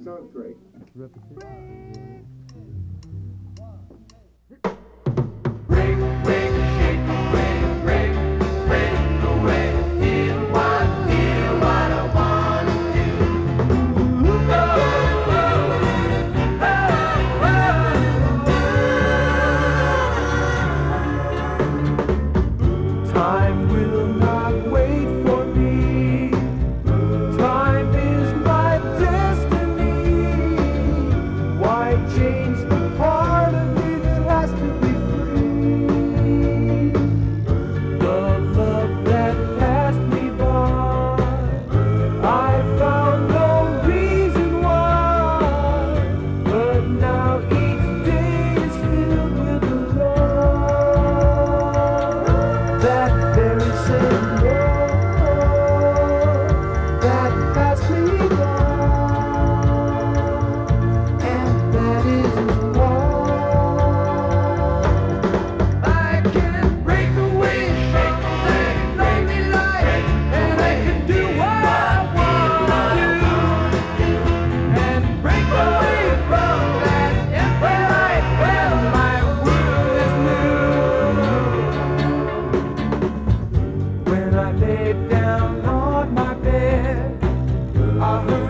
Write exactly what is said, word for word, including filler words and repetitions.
sounds great. Repetition. Break, break, shake away, break, break away. Hear what, hear what I wanna do. Oh, oh, oh. Time will not wait for me. Time is my destiny. Why change the part of me that has to be free? The love that passed me by, I found no reason why. But now each day is filled with the love, that very same love that passed me by. And that is why I can break away, shake away, lonely life, and I can do what I want to do, and break away from that empty life where my world is new. When I lay down on my bed, I heard